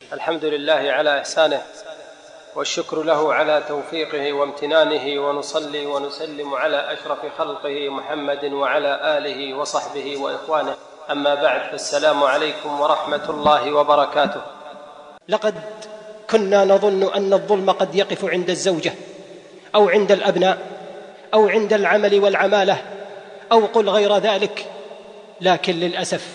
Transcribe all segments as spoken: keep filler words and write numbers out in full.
الحمد لله على إحسانه، والشكر له على توفيقه وامتنانه، ونصلي ونسلم على أشرف خلقه محمد وعلى آله وصحبه وإخوانه. أما بعد، فالسلام عليكم ورحمة الله وبركاته. لقد كنا نظن أن الظلم قد يقف عند الزوجة أو عند الأبناء أو عند العمل والعمالة أو قل غير ذلك، لكن للأسف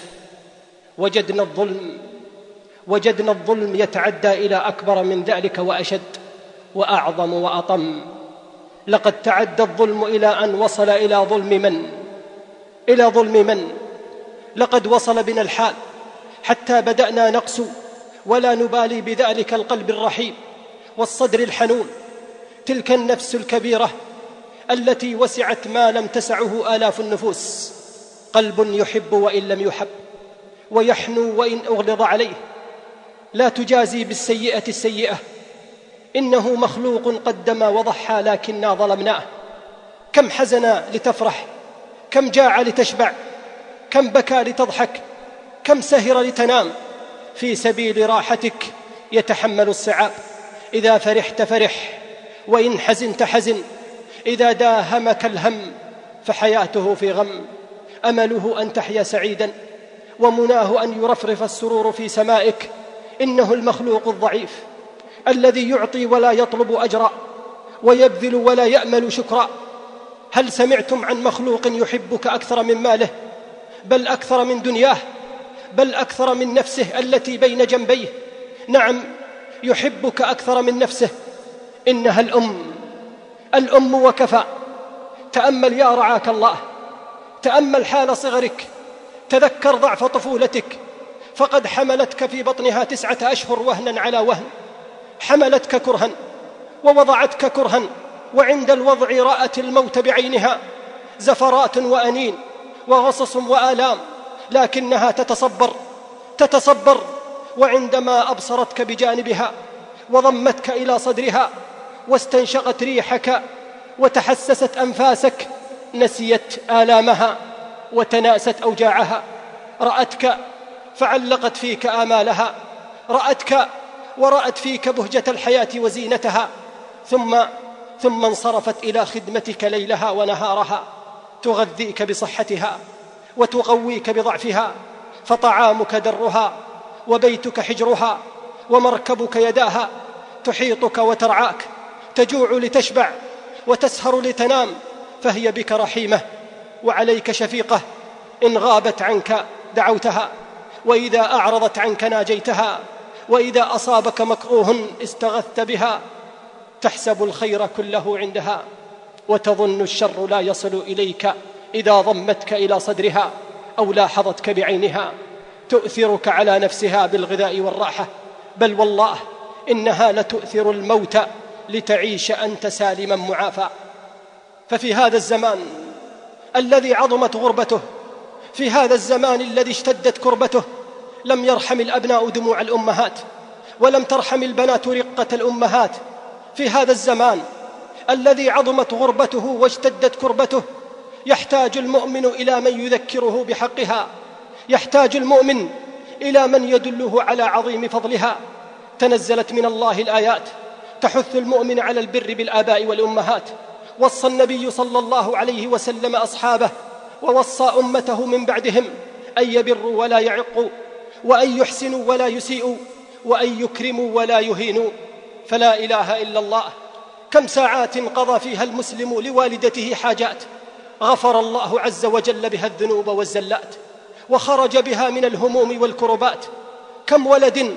وجدنا الظلم وجدنا الظلم يتعدى إلى أكبر من ذلك وأشد وأعظم وأطم. لقد تعدى الظلم إلى أن وصل إلى ظلم من إلى ظلم من لقد وصل بنا الحال حتى بدأنا نقسو ولا نبالي بذلك القلب الرحيم والصدر الحنون، تلك النفس الكبيرة التي وسعت ما لم تسعه آلاف النفوس، قلب يحب وإن لم يحب، ويحنو وإن أغلظ عليه، لا تجازي بالسيئة السيئة، إنه مخلوق قدم وضحى لكننا ظلمناه. كم حزن لتفرح، كم جاع لتشبع، كم بكى لتضحك، كم سهر لتنام، في سبيل راحتك يتحمل الصعاب. إذا فرحت فرح، وإن حزنت حزن، إذا داهمك الهم فحياته في غم. أمله أن تحيا سعيدا، ومناه أن يرفرف السرور في سمائك. إنه المخلوق الضعيف الذي يعطي ولا يطلب أجرا، ويبذل ولا يأمل شكرا. هل سمعتم عن مخلوق يحبك أكثر من ماله، بل أكثر من دنياه، بل أكثر من نفسه التي بين جنبيه؟ نعم، يحبك أكثر من نفسه. إنها الأم الأم وكفى. تأمل يا رعاك الله، تأمل حال صغرك، تذكر ضعف طفولتك، فقد حملتك في بطنها تسعة أشهر وهنا على وهن، حملتك كرها ووضعتك كرها، وعند الوضع رأت الموت بعينها، زفرات وأنين وغصص وآلام، لكنها تتصبر تتصبر وعندما أبصرتك بجانبها وضمتك إلى صدرها واستنشقت ريحك وتحسست أنفاسك، نسيت آلامها وتناست أوجاعها. رأتك فعلقت فيك آمالها، رأتك ورأت فيك بهجة الحياة وزينتها، ثم ثم انصرفت إلى خدمتك ليلها ونهارها، تغذيك بصحتها وتقويك بضعفها. فطعامك درها، وبيتك حجرها، ومركبك يداها، تحيطك وترعاك، تجوع لتشبع وتسهر لتنام، فهي بك رحيمة وعليك شفيقة. إن غابت عنك دعوتها، وإذا أعرضت عنك ناجيتها، وإذا أصابك مكروه استغثت بها. تحسب الخير كله عندها، وتظن الشر لا يصل إليك إذا ضمتك إلى صدرها أو لاحظتك بعينها. تؤثرك على نفسها بالغذاء والراحة، بل والله إنها لتؤثر الموت لتعيش أنت سالما معافى. ففي هذا الزمان الذي عظمت غربته، في هذا الزمان الذي اشتدت كربته، لم يرحم الأبناء دموع الأمهات، ولم ترحم البنات رقة الأمهات. في هذا الزمان الذي عظمت غربته واشتدت كربته، يحتاج المؤمن إلى من يذكره بحقها، يحتاج المؤمن إلى من يدله على عظيم فضلها. تنزلت من الله الآيات تحث المؤمن على البر بالآباء والأمهات. وصى النبي صلى الله عليه وسلم أصحابه ووصى أمته من بعدهم أن يبروا ولا يعقوا، وأن يحسنوا ولا يسيئوا، وأن يكرموا ولا يهينوا. فلا إله إلا الله، كم ساعات قضى فيها المسلم لوالدته حاجات غفر الله عز وجل بها الذنوب والزلات، وخرج بها من الهموم والكربات. كم ولد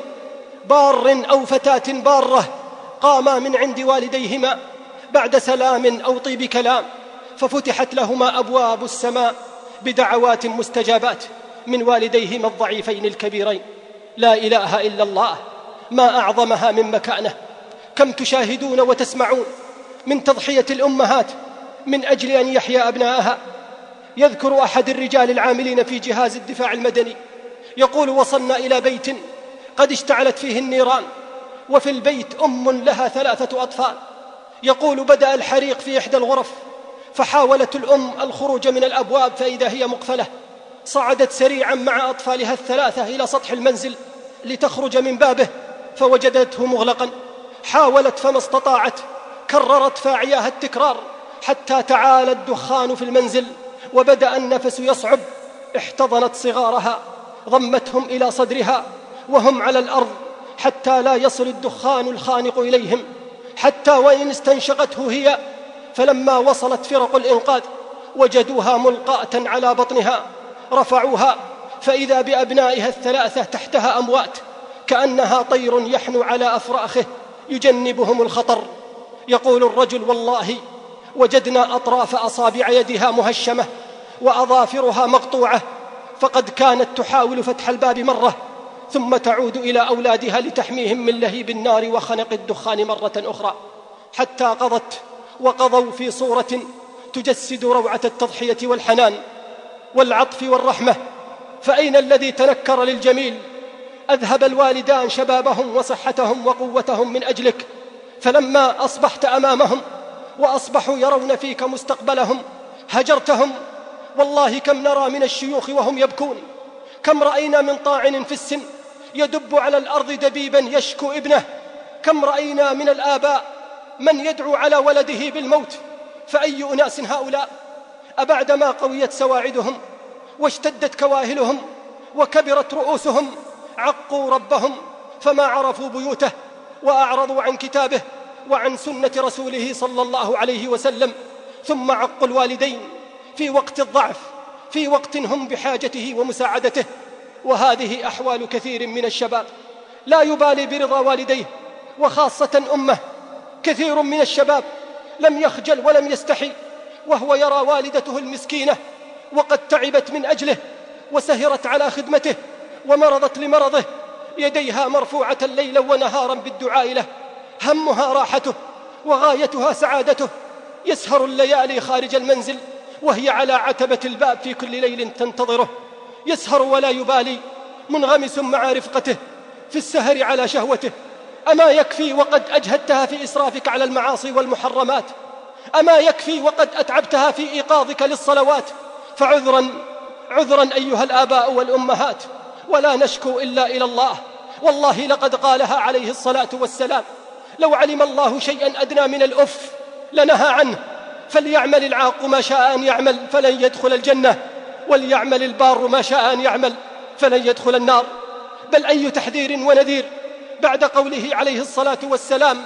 بار أو فتاة بارة قاما من عند والديهما بعد سلام أو طيب كلام، ففتحت لهما أبواب السماء بدعوات مستجابات من والديهما الضعيفين الكبيرين. لا إله إلا الله، ما أعظمها من مكانه. كم تشاهدون وتسمعون من تضحية الأمهات من أجل أن يحيا أبناءها. يذكر أحد الرجال العاملين في جهاز الدفاع المدني يقول: وصلنا إلى بيت قد اشتعلت فيه النيران، وفي البيت أم لها ثلاثة أطفال. يقول: بدأ الحريق في إحدى الغرف، فحاولت الأم الخروج من الأبواب فإذا هي مقفلة. صعدت سريعا مع أطفالها الثلاثة إلى سطح المنزل لتخرج من بابه، فوجدته مغلقا، حاولت فما استطاعت، كررت فاعياها التكرار حتى تعالى الدخان في المنزل وبدأ النفس يصعب. احتضنت صغارها ضمتهم إلى صدرها وهم على الأرض حتى لا يصل الدخان الخانق إليهم، حتى وإن استنشقته هي. فلما وصلت فرق الإنقاذ وجدوها ملقاة على بطنها، رفعوها فإذا بأبنائها الثلاثة تحتها أموات، كأنها طير يحنو على أفراخه يجنبهم الخطر. يقول الرجل: والله وجدنا أطراف أصابع يدها مهشمة وأظافرها مقطوعة، فقد كانت تحاول فتح الباب مرة ثم تعود إلى أولادها لتحميهم من لهيب النار وخنق الدخان مرة أخرى، حتى قضت وقضوا في صورة تجسد روعة التضحية والحنان والعطف والرحمة. فأين الذي تنكر للجميل؟ أذهب الوالدان شبابهم وصحتهم وقوتهم من أجلك، فلما أصبحت أمامهم وأصبحوا يرون فيك مستقبلهم هجرتهم. والله كم نرى من الشيوخ وهم يبكون، كم رأينا من طاعن في السن يدب على الأرض دبيبا يشكو ابنه، كم رأينا من الآباء من يدعو على ولده بالموت. فأي أناس هؤلاء؟ أبعدما قويت سواعدهم واشتدت كواهلهم وكبرت رؤوسهم عقوا ربهم فما عرفوا بيوته وأعرضوا عن كتابه وعن سنة رسوله صلى الله عليه وسلم، ثم عقوا الوالدين في وقت الضعف، في وقت هم بحاجته ومساعدته. وهذه أحوال كثير من الشباب، لا يبالي برضا والديه وخاصة أمه. كثير من الشباب لم يخجل ولم يستحي وهو يرى والدته المسكينة وقد تعبت من أجله وسهرت على خدمته ومرضت لمرضه، يديها مرفوعة ليلا ونهارا بالدعاء له، همها راحته وغايتها سعادته. يسهر الليالي خارج المنزل وهي على عتبة الباب في كل ليل تنتظره، يسهر ولا يبالي، منغمس مع رفقته في السهر على شهوته. أما يكفي وقد أجهدتها في إسرافك على المعاصي والمحرمات؟ أما يكفي وقد أتعبتها في إيقاظك للصلوات؟ فعذرا عذرا أيها الآباء والأمهات، ولا نشكو إلا إلى الله. والله لقد قالها عليه الصلاة والسلام: لو علم الله شيئا أدنى من الأف لنهى عنه، فليعمل العاق ما شاء أن يعمل فلن يدخل الجنة، وليعمل البار ما شاء أن يعمل فلن يدخل النار. بل أي تحذير ونذير بعد قوله عليه الصلاة والسلام: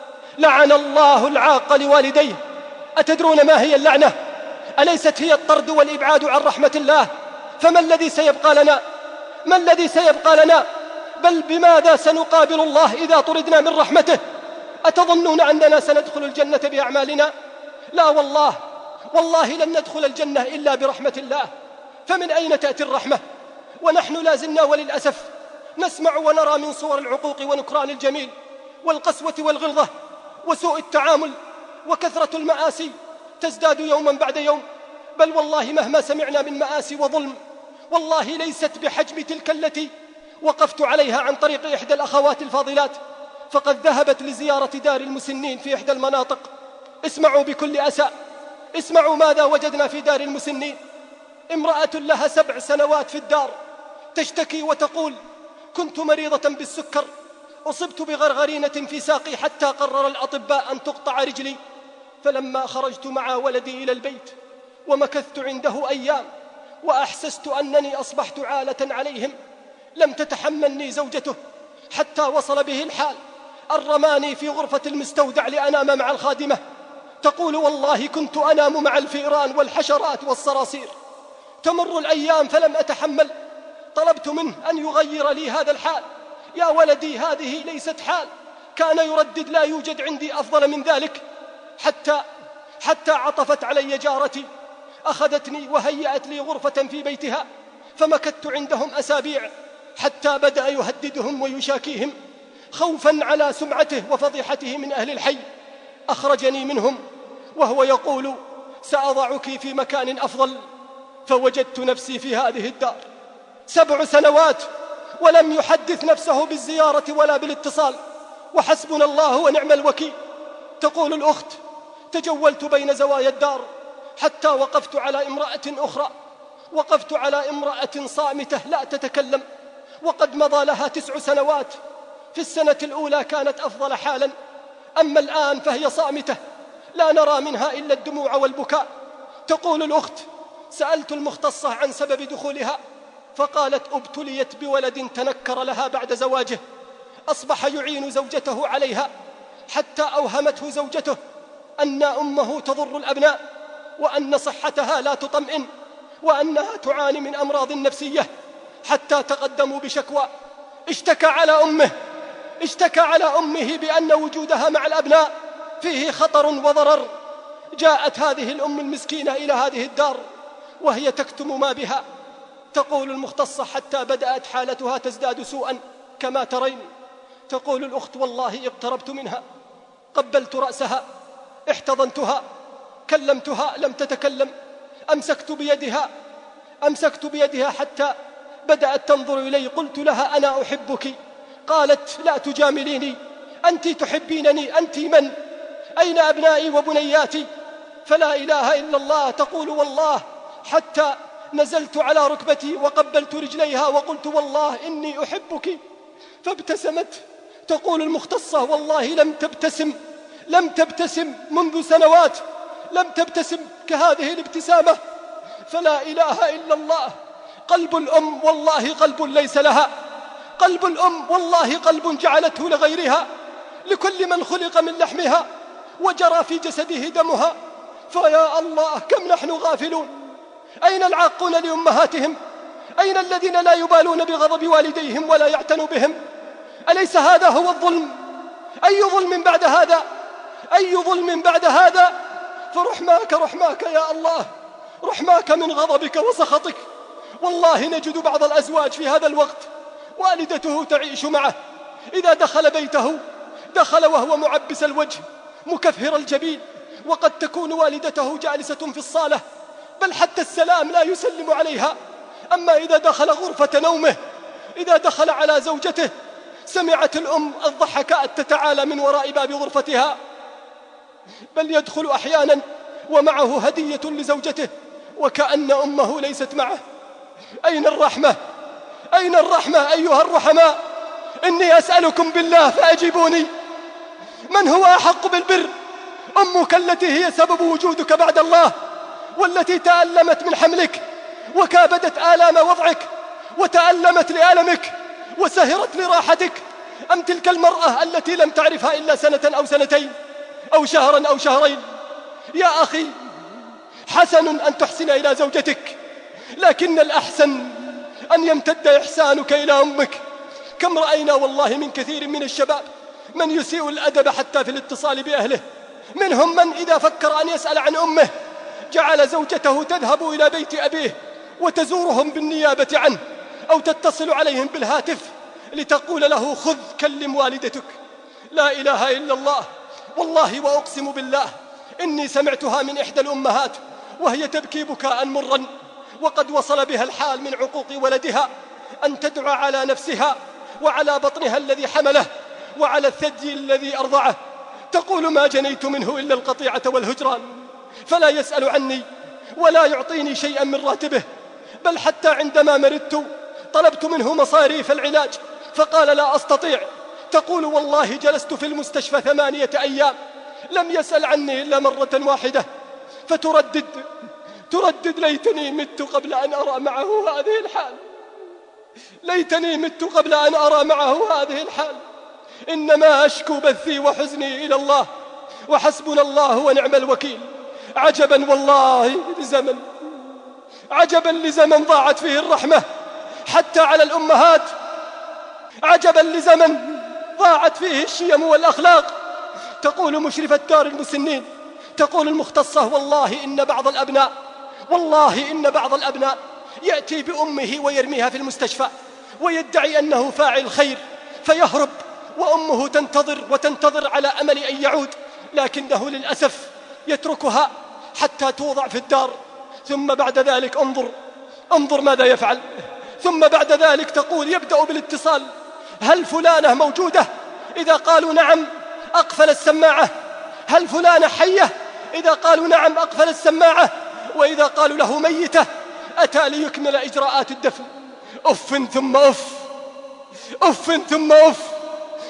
لعن الله العاق لوالديه. أتدرون ما هي اللعنة؟ أليست هي الطرد والإبعاد عن رحمة الله؟ فما الذي سيبقى لنا؟ ما الذي سيبقى لنا؟ بل بماذا سنقابل الله إذا طردنا من رحمته؟ أتظنون أننا سندخل الجنة بأعمالنا؟ لا والله، والله لن ندخل الجنة إلا برحمة الله. فمن أين تأتي الرحمة ونحن لا زلنا وللأسف نسمع ونرى من صور العقوق ونكران الجميل والقسوة والغلظة وسوء التعامل وكثرة المآسي تزداد يوما بعد يوم؟ بل والله مهما سمعنا من مآسي وظلم والله ليست بحجم تلك التي وقفت عليها عن طريق إحدى الأخوات الفاضلات، فقد ذهبت لزيارة دار المسنين في إحدى المناطق. اسمعوا بكل أسى، اسمعوا ماذا وجدنا في دار المسنين. امرأة لها سبع سنوات في الدار تشتكي وتقول: كنت مريضة بالسكر، أصبت بغرغرينة في ساقي حتى قرر الأطباء أن تقطع رجلي، فلما خرجت مع ولدي إلى البيت ومكثت عنده أيام وأحسست أنني أصبحت عالة عليهم، لم تتحملني زوجته حتى وصل به الحال أن رماني في غرفة المستودع لأنام مع الخادمة. تقول: والله كنت أنام مع الفئران والحشرات والصراصير. تمر الأيام فلم أتحمل، طلبت منه أن يغير لي هذا الحال. يا ولدي هذه ليست حال، كان يردد: لا يوجد عندي أفضل من ذلك. حتى حتى عطفت علي جارتي، أخذتني وهيأت لي غرفة في بيتها، فمكثت عندهم أسابيع حتى بدأ يهددهم ويشاكيهم خوفا على سمعته وفضيحته من أهل الحي. أخرجني منهم وهو يقول: سأضعك في مكان أفضل. فوجدت نفسي في هذه الدار سبع سنوات ولم يحدث نفسه بالزيارة ولا بالاتصال، وحسبنا الله ونعم الوكيل. تقول الأخت: تجولت بين زوايا الدار حتى وقفت على امرأة أخرى، وقفت على امرأة صامتة لا تتكلم، وقد مضى لها تسع سنوات في السنة الأولى كانت أفضل حالا، أما الآن فهي صامتة، لا نرى منها إلا الدموع والبكاء. تقول الأخت: سألت المختصة عن سبب دخولها فقالت: ابتليت بولد تنكر لها بعد زواجه، أصبح يعين زوجته عليها حتى أوهمته زوجته أن أمه تضر الأبناء، وأن صحتها لا تطمئن، وأنها تعاني من أمراض نفسية، حتى تقدموا بشكوى. اشتكى على أمه اشتكى على أمه بأن وجودها مع الأبناء فيه خطر وضرر. جاءت هذه الأم المسكينة إلى هذه الدار وهي تكتم ما بها. تقول المختصة: حتى بدأت حالتها تزداد سوءا كما ترين. تقول الأخت: والله اقتربت منها، قبلت رأسها، احتضنتها، كلمتها لم تتكلم، أمسكت بيدها أمسكت بيدها حتى بدأت تنظر إلي. قلت لها: أنا أحبك. قالت: لا تجامليني، أنت تحبينني، أنت من؟ أين أبنائي وبنياتي؟ فلا إله إلا الله. تقول: والله حتى نزلت على ركبتي وقبلت رجليها وقلت: والله إني أحبك. فابتسمت. تقول المختصة: والله لم تبتسم لم تبتسم منذ سنوات، لم تبتسم كهذه الابتسامة. فلا إله إلا الله. قلب الأم والله قلب ليس لها، قلب الأم والله قلب جعلته لغيرها، لكل من خلق من لحمها وجرى في جسده دمها. فيا الله كم نحن غافلون. أين العاقون لأمهاتهم؟ أين الذين لا يبالون بغضب والديهم ولا يعتنوا بهم؟ أليس هذا هو الظلم؟ أي ظلم بعد هذا؟ أي ظلم بعد هذا؟ فرحماك رحماك يا الله، رحماك من غضبك وسخطك. والله نجد بعض الأزواج في هذا الوقت والدته تعيش معه، إذا دخل بيته دخل وهو معبس الوجه مكفهر الجبين، وقد تكون والدته جالسة في الصالة، بل حتى السلام لا يسلم عليها. أما إذا دخل غرفة نومه، إذا دخل على زوجته، سمعت الأم الضحكات تتعالى من وراء باب غرفتها، بل يدخل أحيانا ومعه هدية لزوجته وكأن أمه ليست معه. أين الرحمة؟ أين الرحمة أيها الرحماء؟ إني أسألكم بالله فأجيبوني، من هو أحق بالبر؟ أمك التي هي سبب وجودك بعد الله، والتي تألمت من حملك وكابدت آلام وضعك وتألمت لألمك وسهرت لراحتك، أم تلك المرأة التي لم تعرفها إلا سنة أو سنتين أو شهرا أو شهرين؟ يا أخي، حسن أن تحسن إلى زوجتك، لكن الأحسن أن يمتد إحسانك إلى أمك. كم رأينا والله من كثير من الشباب من يسيء الأدب حتى في الاتصال بأهله، منهم من إذا فكر أن يسأل عن أمه جعل زوجته تذهب إلى بيت أبيه وتزورهم بالنيابة عنه، أو تتصل عليهم بالهاتف لتقول له: خذ كلم والدتك. لا إله إلا الله. والله وأقسم بالله إني سمعتها من إحدى الأمهات وهي تبكي بكاء مرا، وقد وصل بها الحال من عقوق ولدها أن تدعى على نفسها وعلى بطنها الذي حمله وعلى الثدي الذي أرضعه. تقول: ما جنيت منه إلا القطيعة والهجران، فلا يسأل عني ولا يعطيني شيئا من راتبه، بل حتى عندما مرضت طلبت منه مصاريف العلاج فقال: لا أستطيع. تقول: والله جلست في المستشفى ثمانية أيام لم يسأل عني إلا مرة واحدة. فتردد تردد: ليتني مت قبل أن أرى معه هذه الحال، ليتني مت قبل أن أرى معه هذه الحال. إنما أشكو بثي وحزني إلى الله، وحسبنا الله ونعم الوكيل. عجبا والله لزمن، عجبا لزمن ضاعت فيه الرحمة حتى على الأمهات، عجبا لزمن ضاعت فيه الشيم والأخلاق. تقول مشرفة دار المسنين، تقول المختصة: والله إن بعض الأبناء والله إن بعض الأبناء يأتي بأمه ويرميها في المستشفى ويدعي أنه فاعل خير فيهرب، وأمه تنتظر وتنتظر على أمل أن يعود، لكنه للأسف يتركها حتى توضع في الدار. ثم بعد ذلك انظر انظر ماذا يفعل. ثم بعد ذلك تقول: يبدأ بالاتصال: هل فلانة موجودة؟ إذا قالوا نعم أقفل السماعة. هل فلانة حية؟ إذا قالوا نعم أقفل السماعة. وإذا قالوا له ميتة أتى ليكمل إجراءات الدفن. أف ثم أف، أف ثم أف.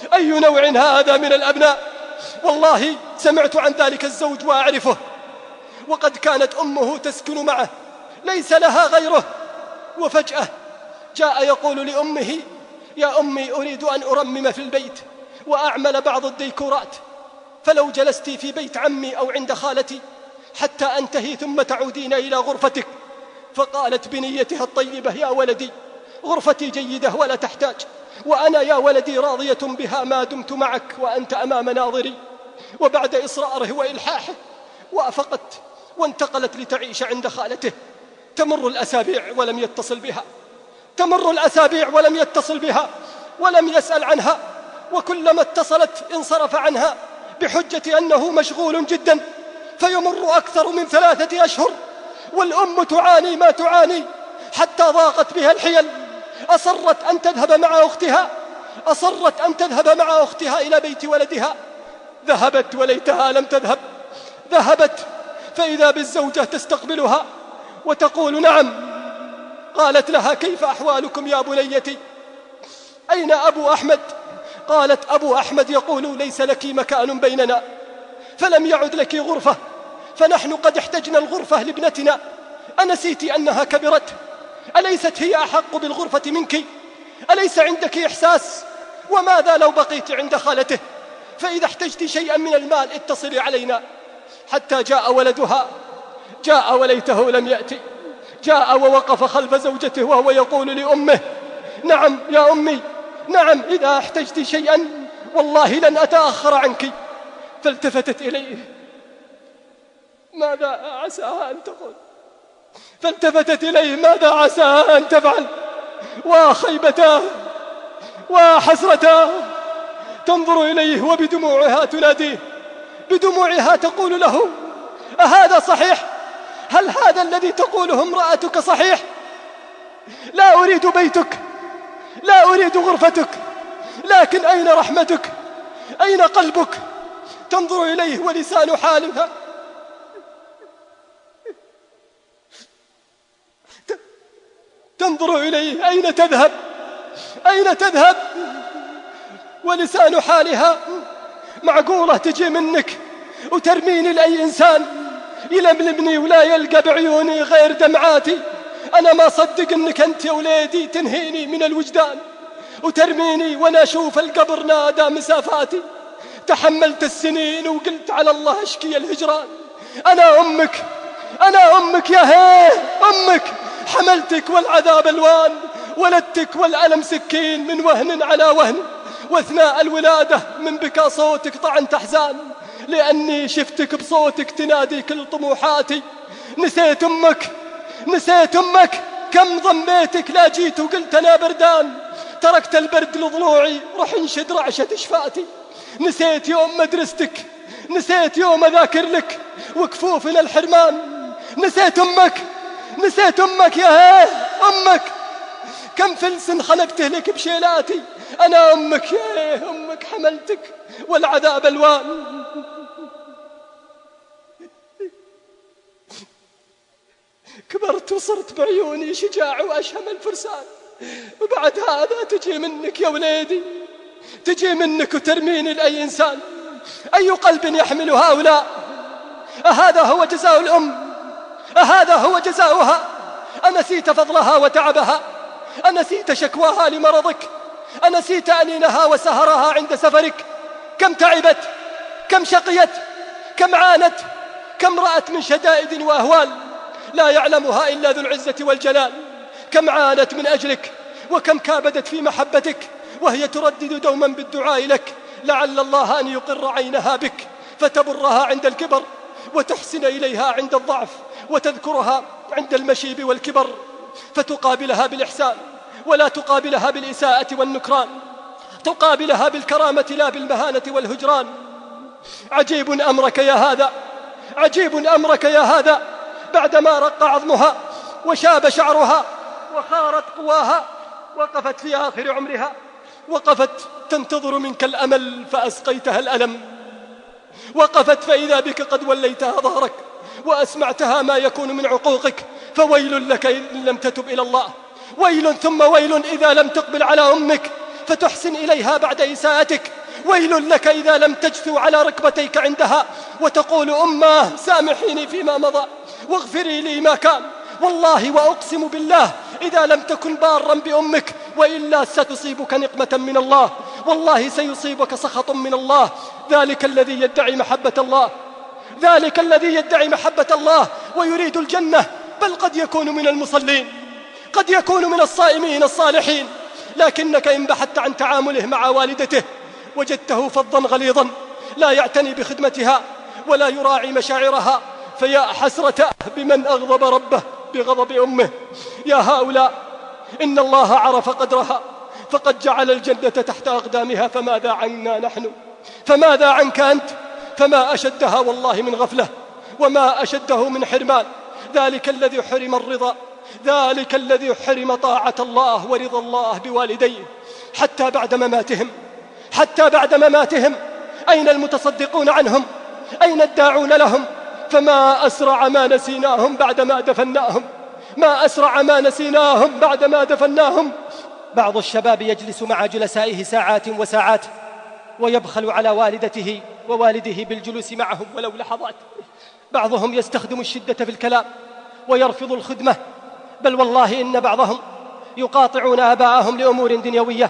أي نوع هذا من الأبناء؟ والله سمعت عن ذلك الزوج وأعرفه، وقد كانت أمه تسكن معه ليس لها غيره، وفجأة جاء يقول لأمه: يا أمي أريد أن أرمم في البيت وأعمل بعض الديكورات، فلو جلست في بيت عمي أو عند خالتي حتى أنتهي ثم تعودين إلى غرفتك. فقالت بنيتها الطيبة: يا ولدي غرفتي جيدة ولا تحتاج، وأنا يا ولدي راضية بها ما دمت معك وأنت أمام ناظري. وبعد إصراره وإلحاحه وافقت وانتقلت لتعيش عند خالته. تمر الأسابيع ولم يتصل بها، تمر الأسابيع ولم يتصل بها ولم يسأل عنها، وكلما اتصلت انصرف عنها بحجة أنه مشغول جدا. فيمر أكثر من ثلاثة أشهر والأم تعاني ما تعاني حتى ضاقت بها الحيل. أصرت أن تذهب مع أختها، أصرت أن تذهب مع أختها إلى بيت ولدها. ذهبت وليتها لم تذهب. ذهبت فإذا بالزوجة تستقبلها وتقول: نعم. قالت لها: كيف أحوالكم يا بنيتي؟ أين أبو أحمد؟ قالت: أبو أحمد يقول ليس لك مكان بيننا، فلم يعد لك غرفة، فنحن قد احتجنا الغرفة لابنتنا. أنسيت أنها كبرت؟ أليست هي أحق بالغرفة منك؟ أليس عندك إحساس؟ وماذا لو بقيت عند خالته؟ فإذا احتجت شيئا من المال اتصلي علينا. حتى جاء ولدها، جاء وليته لم يأتي. جاء ووقف خلف زوجته وهو يقول لأمه: نعم يا أمي، نعم، إذا احتجت شيئا والله لن أتأخر عنك. فالتفتت إليه: ماذا عساها أن تقول؟ فالتفتت إليه: ماذا عساها أن تفعل؟ وخيبتاه وحسرتاه تنظر إليه وبدموعها تناديه، بدموعها تقول له: أهذا صحيح؟ هل هذا الذي تقوله امرأتك صحيح؟ لا أريد بيتك، لا أريد غرفتك، لكن أين رحمتك؟ أين قلبك؟ تنظر إليه ولسان حالها تنظر إليه: أين تذهب؟ أين تذهب؟ ولسان حالها: معقولة تجي منك وترميني لأي إنسان يلملمني ولا يلقى بعيوني غير دمعاتي؟ أنا ما صدق أنك أنت يا وليدي تنهيني من الوجدان وترميني وأنا أشوف القبر نادى مسافاتي. تحملت السنين وقلت على الله أشكي الهجران. أنا أمك، أنا أمك يا هيه، أمك حملتك والعذاب الوان، ولدتك والألم سكين من وهن على وهن، واثناء الولادة من بكى صوتك طعنت أحزان، لأني شفتك بصوتك تنادي كل طموحاتي. نسيت أمك، نسيت أمك، كم ضميتك لا جيت وقلت أنا بردان، تركت البرد لضلوعي رح انشد رعشة شفاتي. نسيت يوم مدرستك، نسيت يوم أذاكر لك وكفوفنا الحرمان. نسيت أمك، نسيت أمك يا هيه، أمك كم فلس خلقته لك بشيلاتي. أنا أمك يا هيه، أمك حملتك والعذاب الوان. كبرت وصرت بعيوني شجاع وأشهم الفرسان، وبعد هذا تجي منك يا وليدي، تجي منك وترميني لأي إنسان. أي قلب يحمل هؤلاء؟ أهذا هو جزاء الأم؟ أهذا هو جزاؤها؟ أنسيت فضلها وتعبها؟ أنسيت شكواها لمرضك؟ أنسيت أنينها وسهرها عند سفرك؟ كم تعبت، كم شقيت، كم عانت، كم رأت من شدائد وأهوال لا يعلمها إلا ذو العزة والجلال. كم عانت من أجلك، وكم كابدت في محبتك، وهي تردد دوما بالدعاء لك لعل الله أن يقر عينها بك فتبرها عند الكبر، وتحسن إليها عند الضعف، وتذكرها عند المشيب والكبر، فتقابلها بالإحسان ولا تقابلها بالإساءة والنكران، تقابلها بالكرامة لا بالمهانة والهجران. عجيب أمرك يا هذا، عجيب أمرك يا هذا، بعدما رق عظمها وشاب شعرها وخارت قواها، وقفت في آخر عمرها، وقفت تنتظر منك الأمل فأسقيتها الألم، وقفت فإذا بك قد وليتها ظهرك وأسمعتها ما يكون من عقوقك. فويل لك إن لم تتب إلى الله، ويل ثم ويل إذا لم تقبل على أمك فتحسن إليها بعد إساءتك. ويل لك إذا لم تجثو على ركبتيك عندها وتقول أماه سامحيني فيما مضى واغفري لي ما كان. والله وأقسم بالله إذا لم تكن بارا بأمك وإلا ستصيبك نقمة من الله، والله سيصيبك سخط من الله. ذلك الذي يدعي محبة الله ذلك الذي يدعي محبة الله ويريد الجنة، بل قد يكون من المصلين، قد يكون من الصائمين الصالحين، لكنك إن بحثت عن تعامله مع والدته وجدته فظا غليظا لا يعتني بخدمتها ولا يراعي مشاعرها. فيا حسرة بمن أغضب ربه بغضب أمه. يا هؤلاء إن الله عرف قدرها فقد جعل الجنة تحت أقدامها، فماذا عنا نحن؟ فماذا عنك أنت؟ فما أشدها والله من غفلة وما أشده من حرمان. ذلك الذي حرم الرضا، ذلك الذي حرم طاعة الله ورضا الله بوالديه حتى بعد مماتهم، حتى بعد مماتهم. أين المتصدقون عنهم؟ أين الداعون لهم؟ فما أسرع ما نسيناهم بعدما دفناهم، ما أسرع ما نسيناهم بعدما دفناهم. بعض الشباب يجلس مع جلسائه ساعات وساعات ويبخل على والدته ووالده بالجلوس معهم ولو لحظات. بعضهم يستخدم الشدة في الكلام ويرفض الخدمة، بل والله إن بعضهم يقاطعون آباءهم لأمور دنيوية،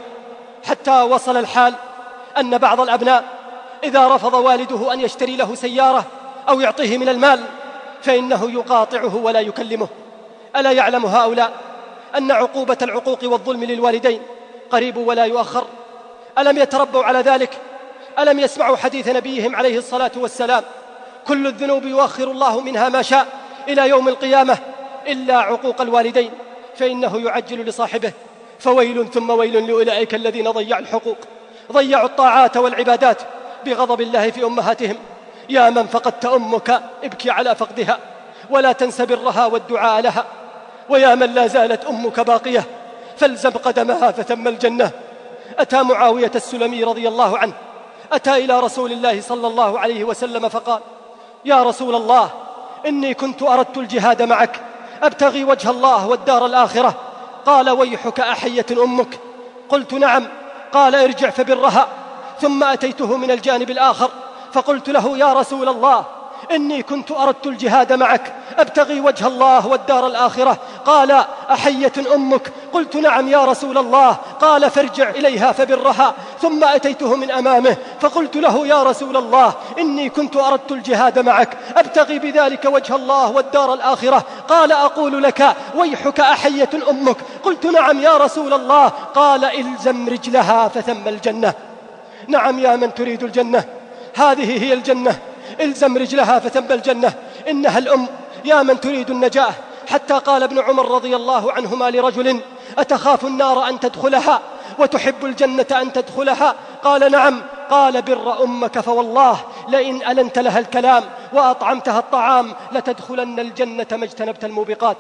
حتى وصل الحال أن بعض الأبناء إذا رفض والده أن يشتري له سيارة أو يعطيه من المال فإنه يقاطعه ولا يكلمه. ألا يعلم هؤلاء أن عقوبة العقوق والظلم للوالدين قريب ولا يؤخر؟ ألم يتربوا على ذلك؟ ألم يسمعوا حديث نبيهم عليه الصلاة والسلام: كل الذنوب يؤخر الله منها ما شاء إلى يوم القيامة إلا عقوق الوالدين فإنه يعجل لصاحبه. فويل ثم ويل لأولئك الذين ضيعوا الحقوق، ضيعوا الطاعات والعبادات بغضب الله في أمهاتهم. يا من فقدت أمك ابكي على فقدها ولا تنس برها والدعاء لها، ويا من لا زالت أمك باقية فالزم قدمها فثم الجنة. أتى معاوية السلمي رضي الله عنه أتى إلى رسول الله صلى الله عليه وسلم فقال: يا رسول الله، إني كنت أردت الجهاد معك أبتغي وجه الله والدار الآخرة. قال: ويحك أحية أمك؟ قلت: نعم. قال: ارجع فبرها. ثم أتيته من الجانب الآخر فقلت له: يا رسول الله، إني كنت أردت الجهاد معك أبتغي وجه الله والدار الآخرة. قال: أحية أمك؟ قلت: نعم يا رسول الله. قال: فارجع إليها فبرها. ثم أتيته من أمامه فقلت له: يا رسول الله، إني كنت أردت الجهاد معك أبتغي بذلك وجه الله والدار الآخرة. قال: أقول لك: ويحك أحية أمك؟ قلت: نعم يا رسول الله. قال: إلزم رجلها فثم الجنة. نعم يا من تريد الجنة، هذه هي الجنة، إلزم رجلها فثم الجنة. إنها الأم يا من تريد النجاة. حتى قال ابن عمر رضي الله عنهما لرجل: أتخاف النار أن تدخلها وتحب الجنة أن تدخلها؟ قال: نعم. قال: بر أمك فوالله لئن ألنت لها الكلام وأطعمتها الطعام لتدخلن الجنة ما اجتنبت الموبقات.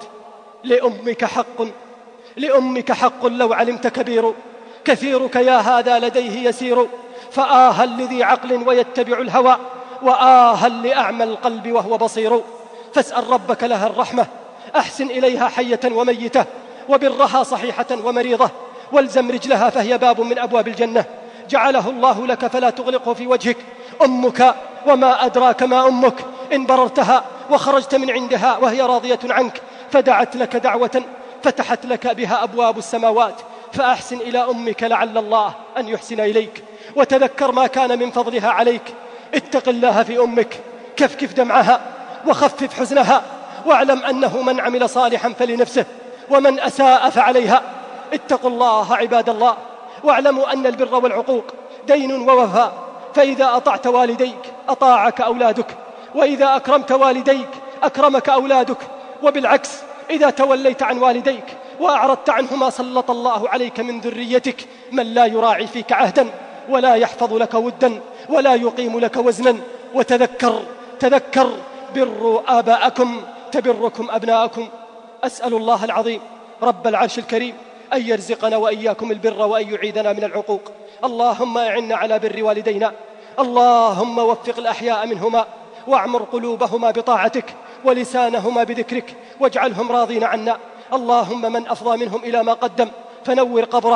لأمك حق، لأمك حق لو علمت كبير، كثيرك يا هذا لديه يسير. فآها لذي عقل ويتبع الهوى، وآها لأعمى القلب وهو بصير. فاسأل ربك لها الرحمة، أحسن إليها حية وميتة، وبرها صحيحة ومريضة، والزم رجلها فهي باب من أبواب الجنة جعله الله لك فلا تغلقه في وجهك. أمك وما أدراك ما أمك، إن بررتها وخرجت من عندها وهي راضية عنك فدعت لك دعوة فتحت لك بها أبواب السماوات. فأحسن إلى أمك لعل الله أن يحسن إليك، وتذكر ما كان من فضلها عليك. اتق الله في أمك، كفكف دمعها وخفف حزنها، واعلم أنه من عمل صالحا فلنفسه ومن أساء فعليها. اتقوا الله عباد الله، واعلموا أن البر والعقوق دين ووفاء، فإذا أطعت والديك أطاعك أولادك، وإذا أكرمت والديك أكرمك أولادك، وبالعكس إذا توليت عن والديك وأعرضت عنهما سلط الله عليك من ذريتك من لا يراعي فيك عهدا ولا يحفظ لك ودا ولا يقيم لك وزنا. وتذكر تذكر بروا آباءكم تبركم أبناءكم. أسأل الله العظيم رب العرش الكريم أن يرزقنا وإياكم البر وأن يعيذنا من العقوق. اللهم أعنا على بر والدينا، اللهم وفق الأحياء منهما واعمر قلوبهما بطاعتك ولسانهما بذكرك واجعلهم راضين عنا. اللهم من أفضى منهم إلى ما قدم فنور قبره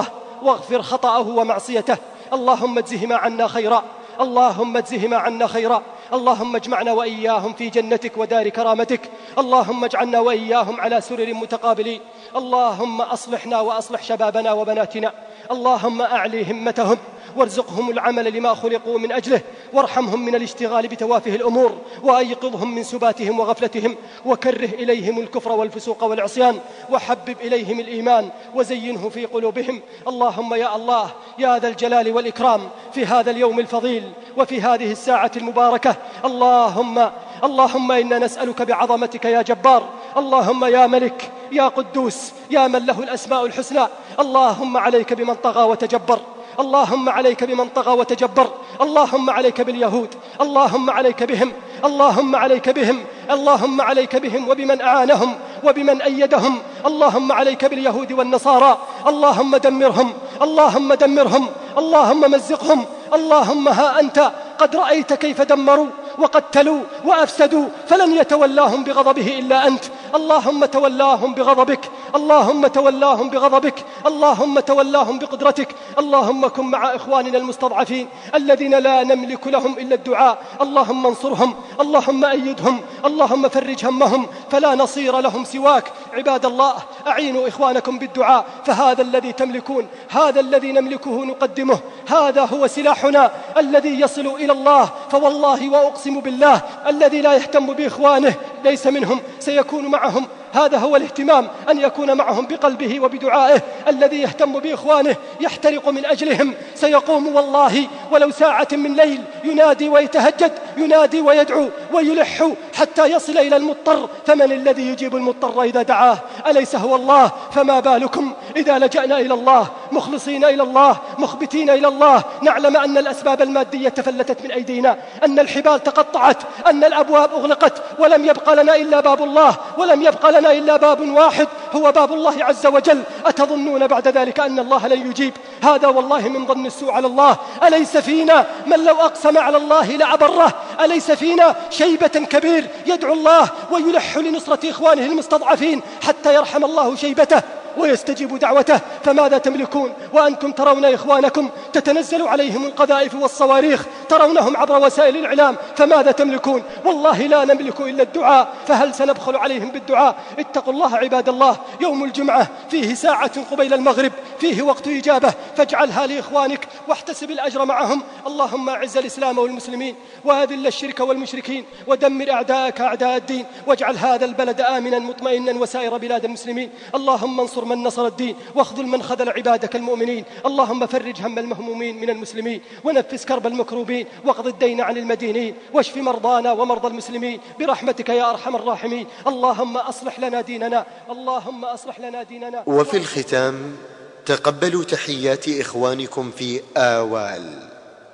واغفر خطأه ومعصيته. اللهم اجزهما عنا خيرا، اللهم اجزهما عنا خيرا. اللهم اجمعنا وإياهم في جنتك ودار كرامتك. اللهم اجعلنا وإياهم على سرر متقابلين. اللهم أصلحنا وأصلح شبابنا وبناتنا. اللهم أعلي همتهم وارزقهم العمل لما خلقوا من أجله، وارحمهم من الاشتغال بتوافه الأمور، وأيقظهم من سباتهم وغفلتهم، وكره إليهم الكفر والفسوق والعصيان، وحبب إليهم الإيمان وزينه في قلوبهم. اللهم يا الله يا ذا الجلال والإكرام، في هذا اليوم الفضيل وفي هذه الساعة المباركة، اللهم اللهم إنا نسألك بعظمتك يا جبار، اللهم يا ملك يا قدوس يا من له الأسماء الحسنى، اللهم عليك بمن طغى وتجبر، اللهم عليك بمن طغى وتجبر، اللهم عليك باليهود، اللهم عليك بهم، اللهم عليك بهم، اللهم عليك بهم وبمن أعانهم وبمن أيدهم، اللهم عليك باليهود والنصارى، اللهم دمرهم، اللهم دمرهم، اللهم مزقهم. اللهم ها أنت قد رأيت كيف دمروا وقتلوا وأفسدوا، فلن يتولاهم بغضبه إلا أنت. اللهم تولاهم بغضبك، اللهم تولاهم بغضبك، اللهم تولاهم بقدرتك. اللهم كن مع إخواننا المستضعفين الذين لا نملك لهم إلا الدعاء، اللهم انصرهم، اللهم أيدهم، اللهم فرج همهم، فلا نصير لهم سواك. عباد الله، أعينوا إخوانكم بالدعاء، فهذا الذي تملكون، هذا الذي نملكه نقدمه، هذا هو سلاحنا الذي يصل إلى الله. فوالله وأقسم بالله الذي لا يهتم بإخوانه ليس منهم، سيكون معهم. هذا هو الاهتمام، أن يكون معهم بقلبه وبدعائه. الذي يهتم بإخوانه يحترق من أجلهم، سيقوم والله ولو ساعة من ليل ينادي ويتهجد، ينادي ويدعو ويلح حتى يصل إلى المضطر. فمن الذي يجيب المضطر إذا دعاه؟ أليس هو الله؟ فما بالكم إذا لجأنا إلى الله مخلصين إلى الله مخبتين إلى الله، نعلم أن الأسباب المادية تفلتت من أيدينا، أن الحبال تقطعت، أن الأبواب أغلقت، ولم يبقى لنا إلا باب الله، ولم يبقى لنا إلا باب واحد هو باب الله عز وجل. أتظنون بعد ذلك أن الله لن يجيب؟ هذا والله من ظن السوء على الله. أليس فينا من لو أقسم على الله لأبره؟ أليس فينا شيبة كبير يدعو الله ويلح لنصرة إخوانه المستضعفين حتى يرحم الله شيبته ويستجيب دعوته؟ فماذا تملكون وأنتم ترون إخوانكم تتنزل عليهم القذائف والصواريخ، ترونهم عبر وسائل الإعلام، فماذا تملكون؟ والله لا نملك إلا الدعاء، فهل سنبخل عليهم بالدعاء؟ اتقوا الله عباد الله. يوم الجمعة فيه ساعة قبيل المغرب، فيه وقت إجابة، فاجعلها لإخوانك واحتسب الأجر معهم. اللهم أعز الإسلام والمسلمين، وأذل الشرك والمشركين، ودمر أعداءك أعداء الدين، واجعل هذا البلد آمنا مطمئنا وسائر بلاد المسلمين. اللهم انصر من نصر الدين، واخذل من خذل عبادك المؤمنين. اللهم فرج هم المهمومين من المسلمين، ونفس كرب المكروبين، واقض الدين عن المدينين، واشف مرضانا ومرضى المسلمين برحمتك يا أرحم الراحمين. اللهم أصلح لنا ديننا، اللهم أصلح لنا ديننا. وفي الختام تقبلوا تحيات إخوانكم في آوال.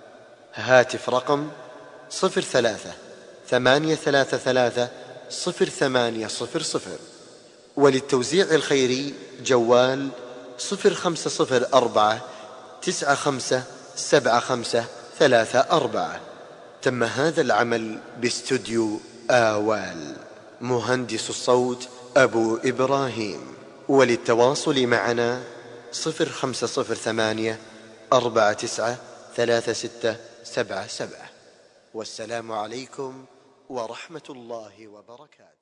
هاتف رقم صفر ثلاثة ثمانية ثلاثة ثلاثة صفر ثمانية صفر صفر، وللتوزيع الخيري جوال صفر خمسة صفر أربعة تسعة خمسة سبعة خمسة ثلاثة أربعة. تم هذا العمل باستوديو آوال، مهندس الصوت أبو إبراهيم. وللتواصل معنا صفر خمسة صفر ثمانية أربعة تسعة ثلاثة ستة سبعة سبعة. والسلام عليكم ورحمة الله وبركاته.